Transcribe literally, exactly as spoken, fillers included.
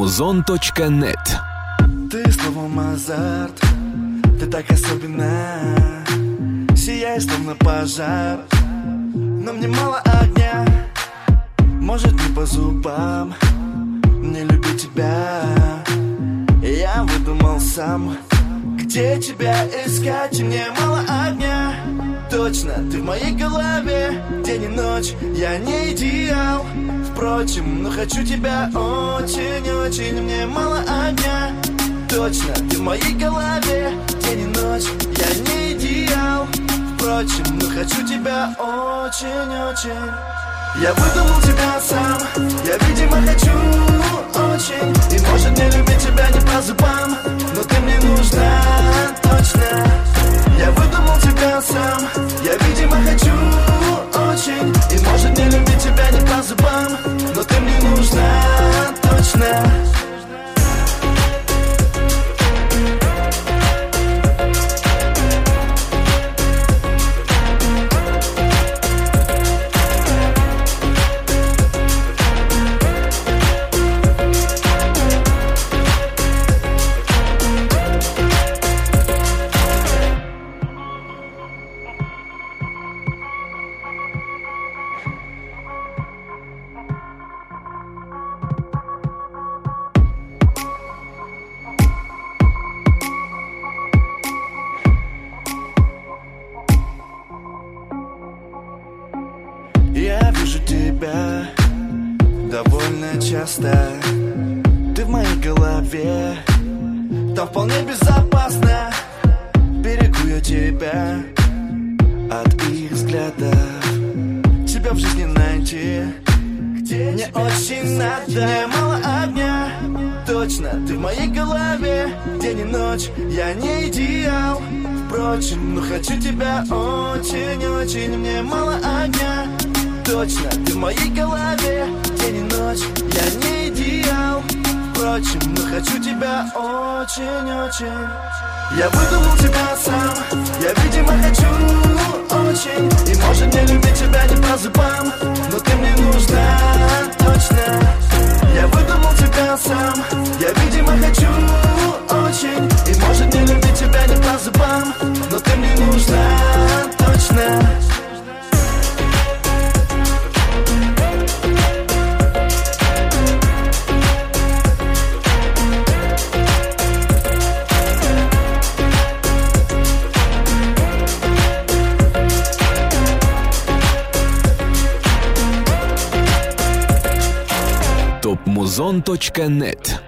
топ-музон точка нет. Ты словом азарт, ты так особенна, сияешь словно пожар, но мне мало огня. Может, не по зубам мне любить тебя. Я выдумал сам, где тебя искать, и мне мало огня. Точно, ты в моей голове, день и ночь, я не идеал. Впрочем, но хочу тебя очень-очень, мне мало огня. Точно, ты в моей голове, день и ночь, я не идеал. Впрочем, но хочу тебя очень-очень. Я выдумал тебя сам, я, видимо, хочу очень. И может мне любить тебя не по зубам, но ты мне нужна, точно. Я выдумал тебя сам, я, видимо, хочу очень. И может мне любить тебя не по зубам, но ты мне нужна, точно. Я вижу тебя довольно часто. Ты в моей голове, там вполне безопасно. Берегу я тебя от их взглядов. Тебя в жизни найти, где мне очень надо. Мне мало огня, точно, ты в моей голове, день и ночь, я не идеал. Впрочем, но хочу тебя очень-очень, мне мало огня. Точно, ты в моей голове, день и ночь, я не идеал. Впрочем, но хочу тебя очень-очень. Я выдумал тебя сам, я, видимо, хочу очень. И может мне любить тебя не по зубам, но ты мне нужна, точно. Я выдумал тебя сам, я, видимо, хочу очень. И может мне любить тебя не по зубам, но ты мне нужна, точно. топ-музон точка нет.